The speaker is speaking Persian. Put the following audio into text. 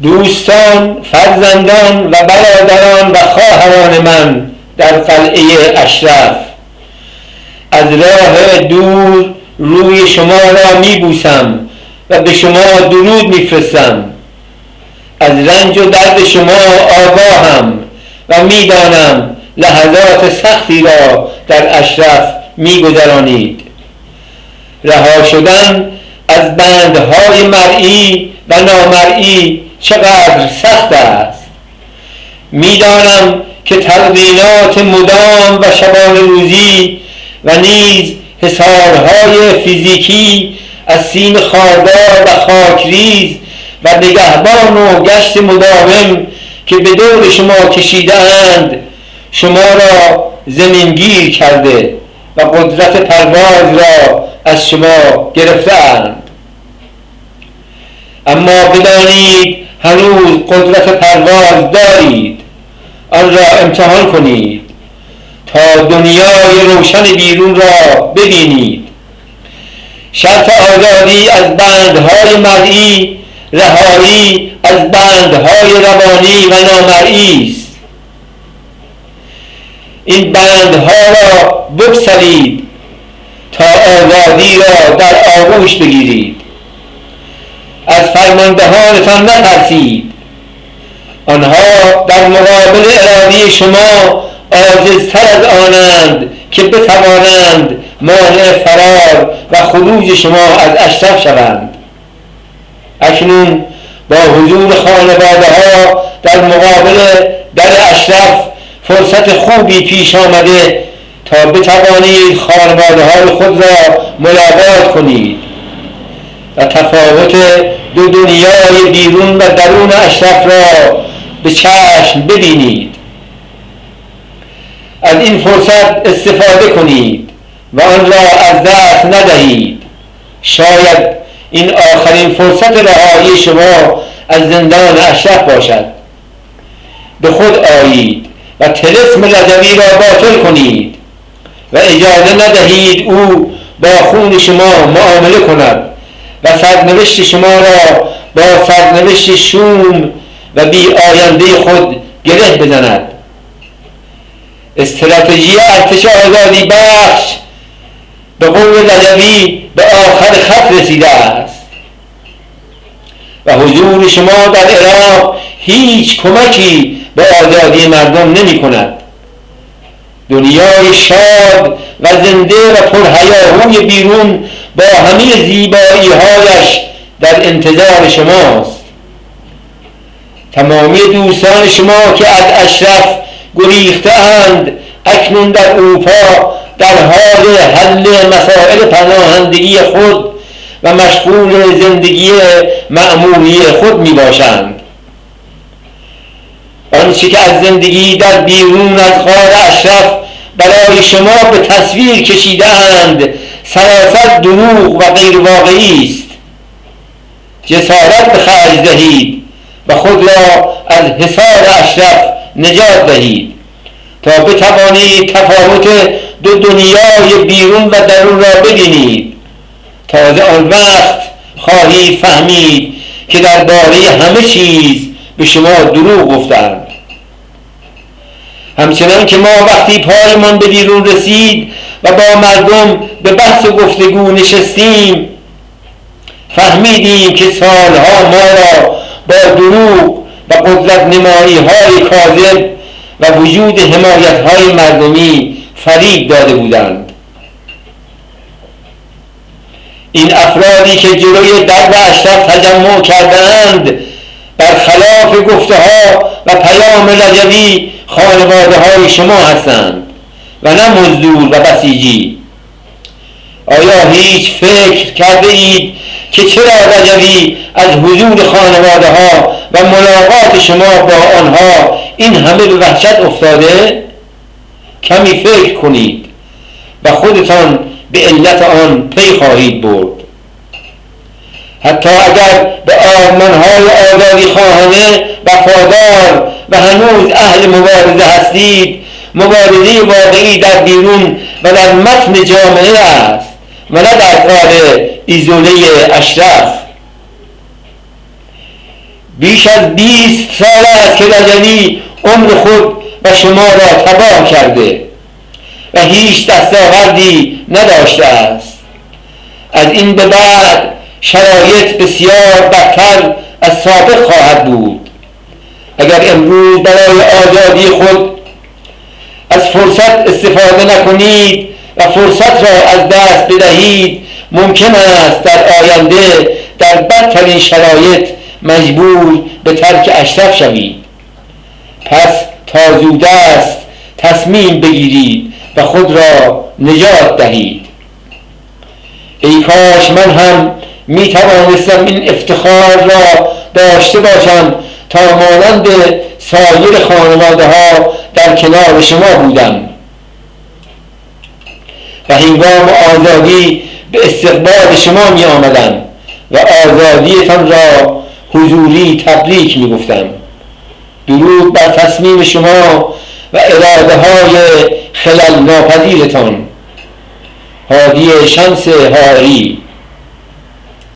دوستان، فرزندان و برادران و خواهران من در قلعه اشرف، از راه دور روی شما را می بوسم و به شما درود می فرستم. از رنج و درد شما آگاهم و می دانم لحظات سختی را در اشرف می گذرانید. رها شدن از بندهای مرئی و نامرئی چقدر سخت است. می دانم که تلقینات مدام و شبانه روزی و نیز حصارهای فیزیکی از سیم خاردار و خاکریز و نگهبان و گشت مداوم که به دور شما کشیده‌اند شما را زمینگیر کرده و قدرت پرواز را از شما گرفته‌اند. اما بدانید هنوز قدرت پرواز دارید. آن را امتحان کنید تا دنیای روشن بیرون را ببینید. شرط آزادی از بندهای مرئی، رهایی از بندهای روانی و نامرئی است. این بندها را بگسلید تا آزادی را در آغوش بگیرید. از فرماندهانتان نترسید. آنها در مقابل اراده شما عاجزتر از آنند که بتوانند مانع فرار و خروج شما از اشرف شوند. اکنون با حضور خانواده ها در مقابل در اشرف فرصت خوبی پیش آمده تا بتوانید خانواده های خود را ملاقات کنید و تفاوت دو دنیای بیرون و درون اشرف را به چشم ببینید. از این فرصت استفاده کنید و آن را از دست ندهید. شاید این آخرین فرصت رهایی شما از زندان اشرف باشد. به خود آیید و طلسم رجوی را باطل کنید و اجازه ندهید او با خون شما معامله کند و سرنوشت شما را با سرنوشت شوم و بی آینده خود گره بزند. استراتژی ارتش آزادی بخش به قول رجوی به آخر خط رسیده است و حضور شما در عراق هیچ کمکی به آزادی مردم نمی کند. دنیای شاد و زنده و پرهیاهوی بیرون با همه زیبایی هایش در انتظار شماست. تمامی دوستان شما که از اشرف گریخته‌اند اکنون در اروپا در حال حل مسائل پناهندگی خود و مشغول زندگی معمولی خود می باشند. آنچه که از زندگی در بیرون از غار اشرف برای شما به تصویر کشیده‌اند سراسر دروغ و غیر واقعی است. جسارت به خرج دهید و خود را از حصار اشرف نجات دهید تا بتوانید تفاوت دو دنیای بیرون و درون را ببینید. تازه آن وقت خواهید فهمید که درباره همه چیز به شما دروغ گفتند. همچنان که ما وقتی پایمان به بیرون رسید و با مردم به بحث و گفتگو نشستیم فهمیدیم که سالها ما را با دروغ و قدرت نمایی های کاذب و وجود حمایت های مردمی فریب داده بودند. این افرادی که جلوی درب اشرف تجمع کردند برخلاف گفته ها و پیام رجوی خانواده های شما هستند و نه مزدور و بسیجی. آیا هیچ فکر کرده اید که چرا رجوی از حضور خانواده ها و ملاقات شما با آنها این همه به وحشت افتاده؟ کمی فکر کنید و خودتان به علت آن پی خواهید برد. حتی اگر به آرمان‌های آزادی خواهانه وفادار و هنوز اهل مبارزه هستید، مبارزه واقعی در بیرون و در متن جامعه است و نه در قالب ایزوله اشرف. بیش از 20 سال است که رجوی عمر خود و شما را تباه کرده و هیچ دستاوردی نداشته است. از این به بعد شرایط بسیار بدتر از سابق خواهد بود. اگر امروز برای آزادی خود از فرصت استفاده نکنید و فرصت را از دست بدهید، ممکن است در آینده در بدترین شرایط مجبور به ترک اشرف شوید. پس تا زود است تصمیم بگیرید و خود را نجات دهید. ای کاش من هم می توانستم این افتخار را داشته باشم تا مانند سایر خانواده ها در کنار شما بودم و هنگام آزادی به استقبال شما می آمدم و آزادیتان را حضوری تبریک می گفتم. درود بر تصمیم شما و اراده های خلل ناپذیرتان. هادی شمس حائری.